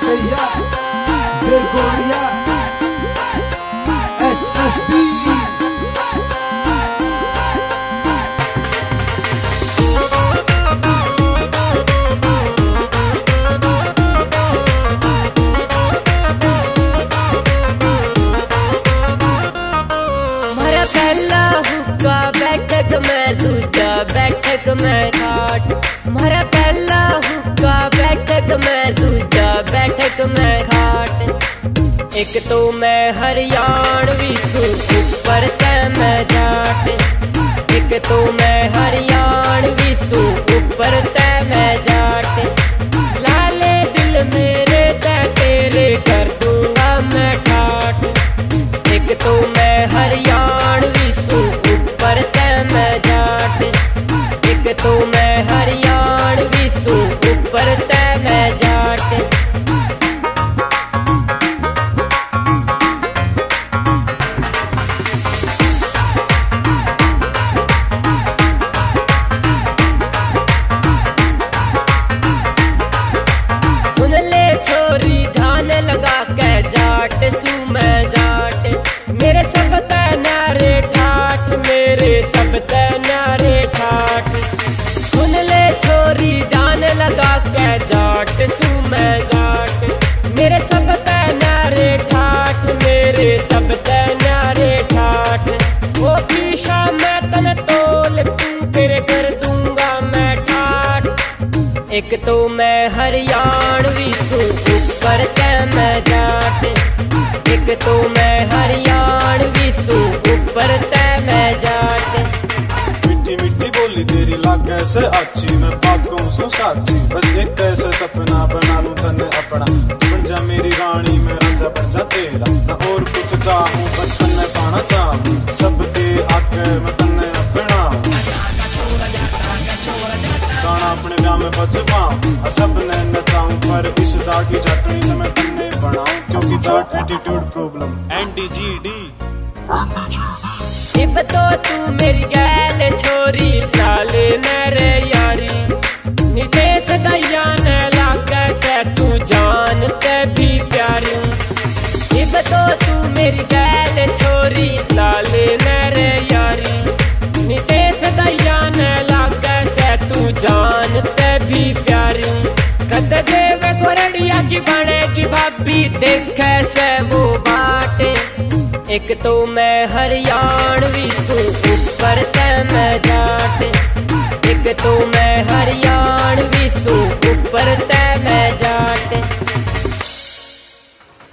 Estrella, Gregoria, HSB. मेरा पहला हुक्का बैठक में, दूजा बैठक में खाट। मेरा पहला हुक्का बैठक में, दूजा बैठक में खाट। एक तो मैं हरियाणवी सू ऊपर ते मैं जाट। एक तो मैं हरियाणवी सू ऊपर ते मैं जाट। लाले दिल मेरे ते तेरे कर दूंगा मैं ठाट। एक तो मैं हरियाणवी सू ऊपर ते मैं जाट। एक तो मैं हरियाणवी सू ऊपर ते मैं जाट। सुन ले छोरी धान लगा के जाट सू मैं जाट। मेरे सब ते न्यारे ठाठ, मेरे सब ते न्यारे ठाठ। सुन ले छोरी धान लगा के जाट सू मैं जाट। मेरे सब ते न्यारे ठाठ, मेरे सब ते न्यारे ठाठ। वो पीछा मैं तन तोल तू तेरे कर दूंगा मैं ठाठ। एक तो मैं हरियाणवी सू ऊपर ते मैं जाट। एक तो मैं हरियाणवी सू ऊपर ते मैं जाट। मिट्टी मिट्टी बोली तेरी लाग कैसे अच्छी, मैं पाकों सू साची। बस एक ऐसा सपना बना लूं तन्ने अपना। तू बन जा मेरी रानी, मैं राजा बन जा तेरा। मैं और कुछ चाहूं बस तन्ने पाना चाहूं। सबके आगे मैं तन्ने अपना गाना अपने ब्याह में बच पाऊं। और सबने नचाऊं पर इस जागी जटनी से मैं तन्ने बनाऊं। क्योंकि जाट एटीट्यूड प्रॉब्लम NDGD। इब तो तू मेरी गैल छोरी लाले मेरे यारी। निदेश दैया ने लागे से तू जानते भी प्यारी। इब तो तू मेरी गैल छोरी लाले मेरे यारी। निदेश दैया ने लागे से तू जानते भी प्यारी। कद देवे गोरडिया की बनेगी भाभी, देखे से वो बाटे। एक तो मैं हरियाणवी सू ऊपर ते मैं जाट। एक तो मैं हरियाणवी सू